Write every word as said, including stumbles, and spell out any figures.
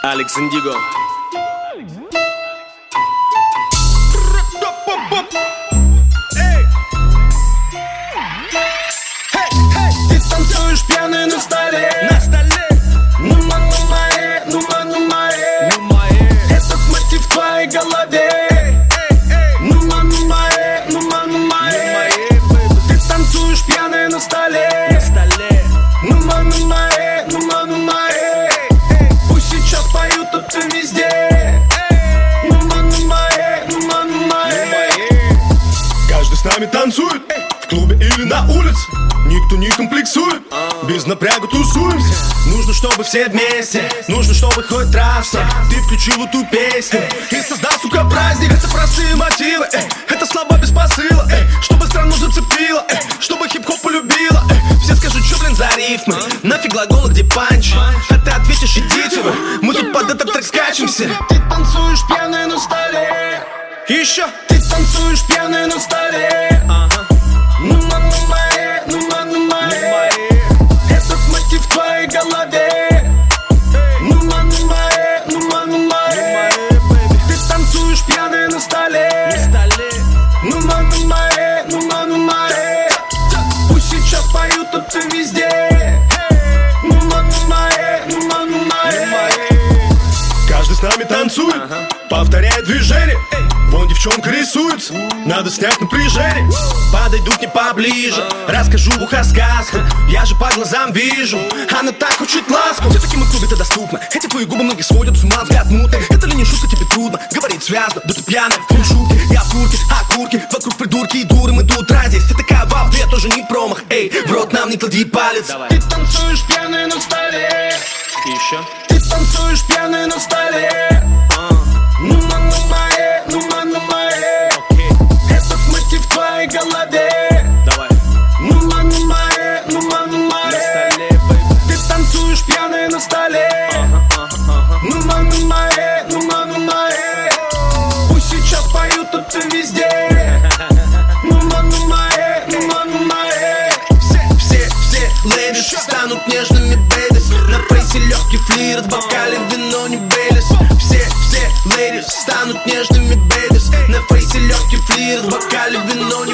Алекс Индиго. Ты танцуешь пьяный на столе, на столе. Ну ману мои, ну ману мои, Ну мои. этот мотив в твоей голове. Ну ману мои, ну ману мои, ты танцуешь пьяный на столе, На столе. ну ману мои, ну ману мои, пусть сейчас поют, тут ты везде. Ну ману мои, ну ману мои, каждый с нами танцует, в клубе или на улице. Никто не комплексует, без напряга тусуемся. Нужно, чтобы все вместе, нужно, чтобы хоть раз ты включил эту песню и создал, сука, праздник. Это простые мотивы, эй, это слова без посыла, эй, чтобы страну зацепило, эй, чтобы хип-хоп полюбила, эй. Все скажут, что, блин, за рифмы, нафиг глаголы, где панч, а ты ответишь, идите вы, мы тут под этот трек скачемся. Ты танцуешь пьяный на столе, еще ты танцуешь пьяный на столе. Ну ману мои, ну ману мои, этот мотив в твоей голове. Ну ману мои, ну ману мои, ты танцуешь пьяный на столе. Ну ману мои, ну ману мои, пусть сейчас поют, тут ты везде. Ну ману мои, ну ману мои, каждый с нами танцует, повторяет движение. Вон девчонка рисуется, надо снять напряжение. Подойду к ней поближе, расскажу в ухо сказку. Я же по глазам вижу, она так хочет ласку. Все-таки мы в клубе-то доступно, эти твои губы многие сводят с ума, взгляд мутный. Это ли не шутка, тебе трудно говорить связно? Да ты пьяная, в шутки, я в турке, а курки вокруг придурки и дуры, мы тут ради. Ты такая в я тоже не промах, эй, в рот нам не клади палец. Ты танцуешь пьяный на столе, Еще. ты танцуешь пьяный на столе. Ну ману мои, ну ману мои, этот мотив в твоей голове. Давай. Ну ману мои, ну ману мои, ты танцуешь пьяный на столе. Ну ману мои, ну ману мои, пусть сейчас поют, тут ты везде. Ну ману мои, ну ману мои, все, все, все ледис станут нежными бэдис. На фейсе легкий флирт, в бокале вино не белис. Все, все ледис станут нежными бэдис. На фейсе легкий флирт, в бокале вино не